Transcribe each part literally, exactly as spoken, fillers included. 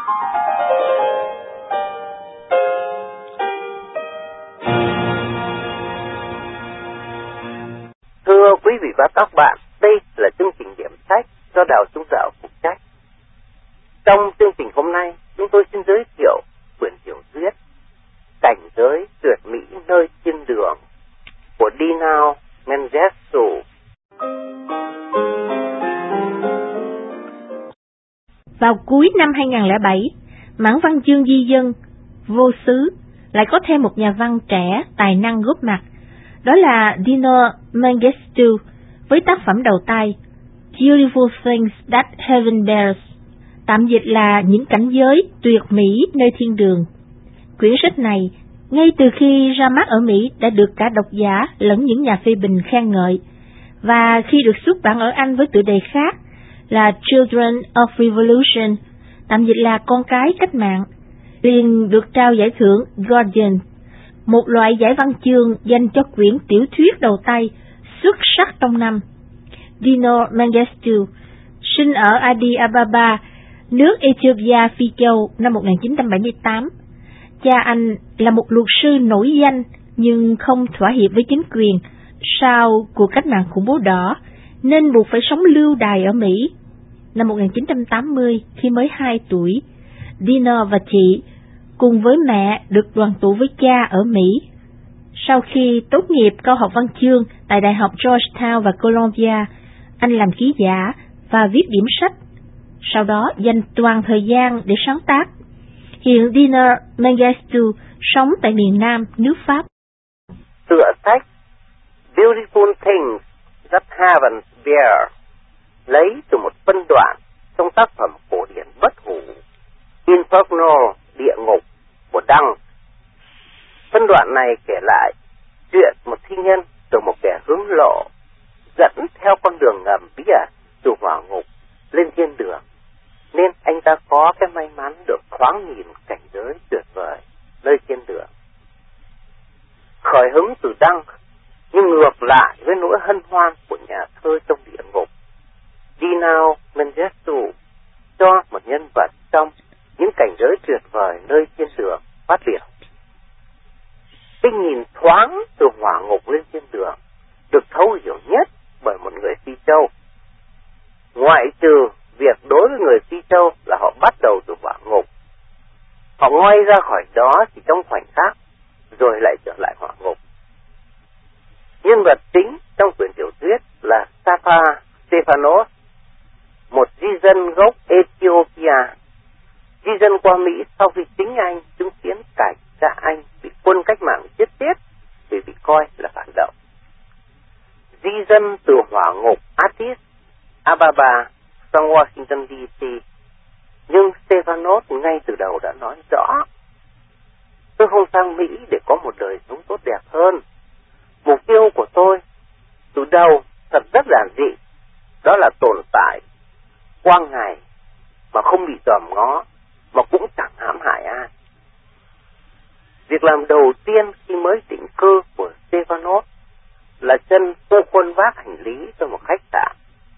Thưa quý vị và các bạn, đây là chương trình Điểm Sách do Đào Trung Dạo phụ trách. Trong chương trình hôm nay, chúng tôi xin giới thiệu quyển tiểu thuyết Cảnh giới tuyệt mỹ nơi thiên đường của Dino Mengescu. Vào cuối năm hai không không bảy, mảng văn chương di dân Vô xứ lại có thêm một nhà văn trẻ tài năng góp mặt. Đó là Dino Mengescu với tác phẩm đầu tay Beautiful Things That Heaven Bears, tạm dịch là Những cảnh giới tuyệt mỹ nơi thiên đường. Quyển sách này, ngay từ khi ra mắt ở Mỹ đã được cả độc giả lẫn những nhà phê bình khen ngợi, và khi được xuất bản ở Anh với tựa đề khác là Children of Revolution, tạm dịch là Con cái cách mạng, liền được trao giải thưởng Guardian, một loại giải văn chương dành cho quyển tiểu thuyết đầu tay xuất sắc trong năm. Dino Mengescu sinh ở Addis Ababa, nước Ethiopia Phi Châu năm một nghìn chín trăm bảy mươi tám. Cha anh là một luật sư nổi danh nhưng không thỏa hiệp với chính quyền sau cuộc cách mạng khủng bố đỏ, nên buộc phải sống lưu đày ở Mỹ. Năm một nghìn chín trăm tám mươi, khi mới hai tuổi, Dino và chị cùng với mẹ được đoàn tụ với cha ở Mỹ. Sau khi tốt nghiệp cao học văn chương tại Đại học Georgetown và Columbia, anh làm ký giả và viết điểm sách, sau đó dành toàn thời gian để sáng tác. Hiện Dino Mengescu sống tại miền Nam nước Pháp. Tựa sách Beautiful Things That Heaven Bears lấy từ một phân đoạn trong tác phẩm cổ điển bất hủ Inferno, Địa Ngục của Đăng. Phân đoạn này kể lại chuyện một thi nhân từ một kẻ hướng lộ dẫn theo con đường ngầm bí ẩn từ hỏa ngục lên thiên đường, nên anh ta có cái may mắn được thoáng nhìn cảnh giới tuyệt vời nơi thiên đường. Khởi hứng từ Đăng, nhưng ngược lại với nỗi hân hoan của nhà thơ trong địa ngục, Dino Mengescu cho một nhân vật trong những cảnh giới tuyệt vời nơi thiên đường phát biểu. Cái nhìn thoáng từ hỏa ngục lên thiên đường được thấu hiểu nhất bởi một người Phi Châu, ngoại trừ việc đối với người Phi Châu là họ bắt đầu từ hỏa ngục, họ ngoay ra khỏi đó chỉ trong khoảnh khắc rồi lại trở lại hỏa ngục. Nhân vật chính trong quyển tiểu thuyết là Safa Stephanos, một di dân gốc Ethiopia, di dân qua Mỹ sau khi chính anh chứng kiến cảnh cha anh bị quân cách mạng giết chết vì bị coi là phản động. Di dân từ hỏa ngục Addis Ababa sang Washington đê xê, nhưng Stephanos ngay từ đầu đã nói rõ: tôi không sang Mỹ để có một đời sống tốt đẹp hơn. Mục tiêu của tôi từ đầu thật rất giản dị, đó là tồn tại qua ngày mà không bị dòm ngó, mà cũng chẳng hãm hại ai. Việc làm đầu tiên khi mới định cư của Stephanos là chân cô quân vác hành lý cho một khách sạn.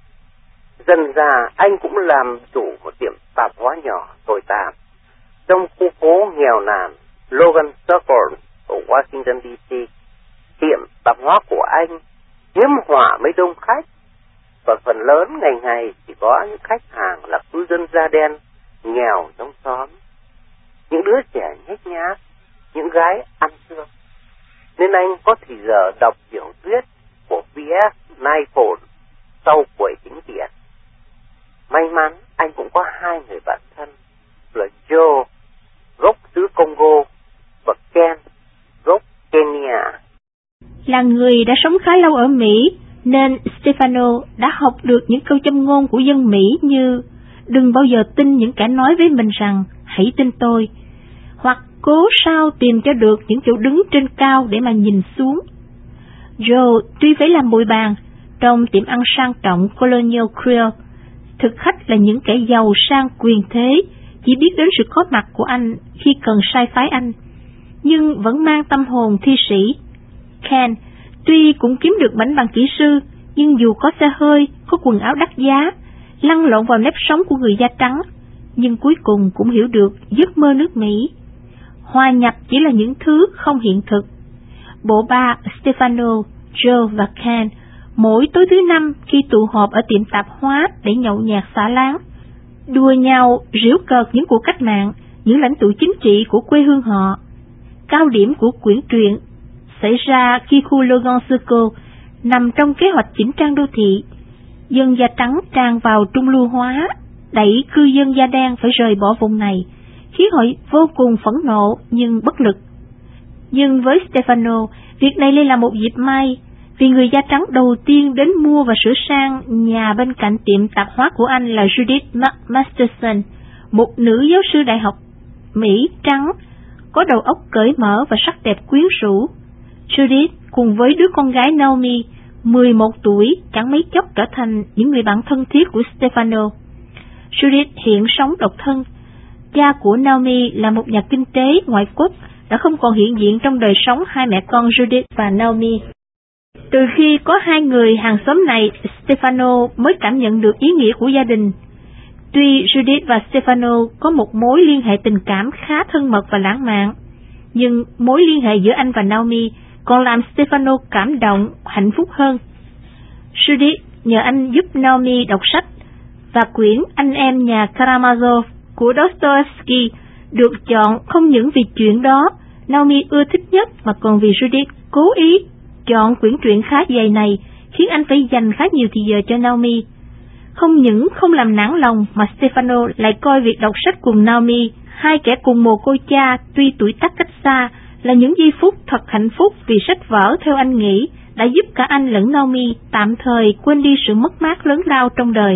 Dần dà anh cũng làm chủ một tiệm tạp hóa nhỏ tồi tàn trong khu phố nghèo nàn Logan Circle ở Washington đê xê. Tiệm tạp hóa của anh hiếm họa mới đông khách, và phần lớn ngày ngày chỉ có những khách hàng là cư dân da đen nghèo trong xóm, những đứa trẻ nhếch nhác, những gái ăn xương. Nên anh có thì giờ đọc tiểu thuyết của vê ét Naipaul sau buổi tính tiền. May mắn anh cũng có hai người bạn thân là Joe gốc xứ Congo và Ken gốc Kenya. Là người đã sống khá lâu ở Mỹ, nên Stefano đã học được những câu châm ngôn của dân Mỹ như đừng bao giờ tin những kẻ nói với mình rằng hãy tin tôi, hoặc cố sao tìm cho được những chỗ đứng trên cao để mà nhìn xuống. Joe tuy phải làm bồi bàn trong tiệm ăn sang trọng Colonial Creole, thực khách là những kẻ giàu sang quyền thế, chỉ biết đến sự có mặt của anh khi cần sai phái anh, nhưng vẫn mang tâm hồn thi sĩ. Ken tuy cũng kiếm được bánh bằng kỹ sư, nhưng dù có xe hơi, có quần áo đắt giá, lăn lộn vào nếp sống của người da trắng, nhưng cuối cùng cũng hiểu được giấc mơ nước Mỹ. Hòa nhập chỉ là những thứ không hiện thực. Bộ ba Stefano, Joe và Ken mỗi tối thứ năm khi tụ họp ở tiệm tạp hóa để nhậu nhẹt xả láng, đùa nhau giễu cợt những cuộc cách mạng, những lãnh tụ chính trị của quê hương họ. Cao điểm của quyển truyện xảy ra khi khu Logan Circle nằm trong kế hoạch chỉnh trang đô thị. Dân da trắng tràn vào trung lưu hóa, đẩy cư dân da đen phải rời bỏ vùng này, khiến họ vô cùng phẫn nộ nhưng bất lực. Nhưng với Stefano, việc này lại là một dịp may, vì người da trắng đầu tiên đến mua và sửa sang nhà bên cạnh tiệm tạp hóa của anh là Judith Masterson, một nữ giáo sư đại học Mỹ trắng, có đầu óc cởi mở và sắc đẹp quyến rũ. Judith cùng với đứa con gái Naomi, mười một tuổi, chẳng mấy chốc trở thành những người bạn thân thiết của Stefano. Judith hiện sống độc thân. Cha của Naomi là một nhà kinh tế ngoại quốc, đã không còn hiện diện trong đời sống hai mẹ con Judith và Naomi. Từ khi có hai người hàng xóm này, Stefano mới cảm nhận được ý nghĩa của gia đình. Tuy Judith và Stefano có một mối liên hệ tình cảm khá thân mật và lãng mạn, nhưng mối liên hệ giữa anh và Naomi còn làm Stefano cảm động, hạnh phúc hơn. Judith nhờ anh giúp Naomi đọc sách, và quyển Anh em nhà Karamazov của Dostoevsky được chọn không những vì chuyện đó Naomi ưa thích nhất, mà còn vì Judith cố ý chọn quyển truyện khá dày này, khiến anh phải dành khá nhiều thì giờ cho Naomi. Không những không làm nản lòng, mà Stefano lại coi việc đọc sách cùng Naomi, hai kẻ cùng mồ côi cha tuy tuổi tác cách xa, là những giây phút thật hạnh phúc, vì sách vở theo anh nghĩ đã giúp cả anh lẫn Naomi tạm thời quên đi sự mất mát lớn lao trong đời.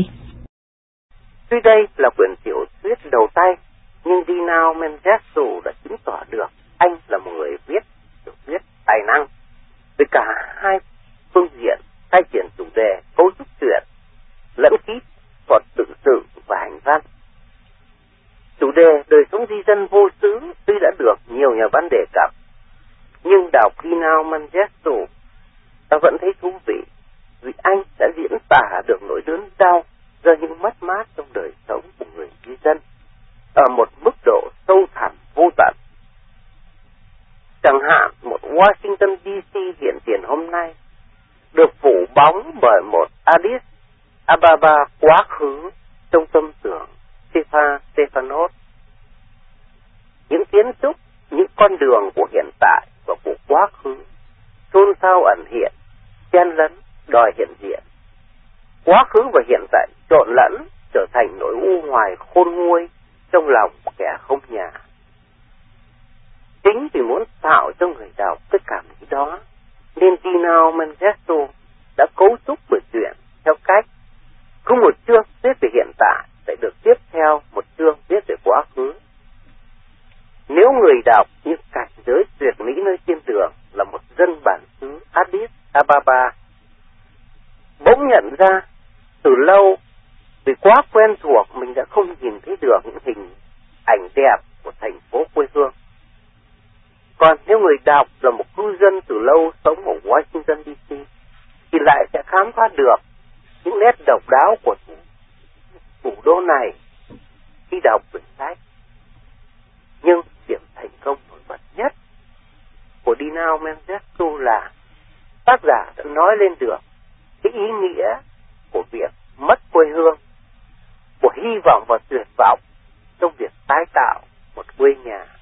Tuy đây là quyển tiểu thuyết đầu tay, nhưng Dino Mengescu đã chứng tỏ được anh là một người viết tiểu thuyết tài năng. Với cả hai phương diện khai triển chủ đề, cấu trúc truyện, lẫn kỹ thuật tự sự và hành văn. Chủ đề đời sống di dân vô xứ tuy đã được nhiều nhà văn đề cập, nhưng đọc Dino Mengescu ta vẫn thấy thú vị, vì anh đã diễn tả được nỗi đớn đau do những mất mát trong đời sống của người di dân ở một mức độ sâu thẳm vô tận. Chẳng hạn một Washington đê xê hiện tiền hôm nay được phủ bóng bởi một Addis Ababa quá khứ trong tâm tưởng Stefan Stefanos. Những kiến trúc, những con đường của hiện tại và của quá khứ xôn xao ẩn hiện, chen lấn, đòi hiện diện. Quá khứ và hiện tại trộn lẫn trở thành nỗi u hoài khôn nguôi trong lòng kẻ không nhà. Chính vì muốn tạo cho người đọc cái cảm nghĩ đó, nên Dino Mengescu đã cấu trúc buổi truyện theo cách cứ một chương viết về hiện tại sẽ được tiếp theo một chương viết về quá khứ. Nếu người đọc như cảnh giới tuyệt mỹ nơi thiên đường là một dân bản xứ Addis Ababa, bỗng nhận ra từ lâu, vì quá quen thuộc mình đã không nhìn thấy được những hình ảnh đẹp của thành phố quê hương. Còn nếu người đọc là một cư dân từ lâu sống ở Washington đê xê, thì lại sẽ khám phá được những nét độc đáo của thủ, thủ đô này khi đọc quyển sách. Nhưng điểm thành công nổi bật nhất của Dino Mengescu là tác giả đã nói lên được cái ý nghĩa của việc mất quê hương, của hy vọng và tuyệt vọng trong việc tái tạo một quê nhà.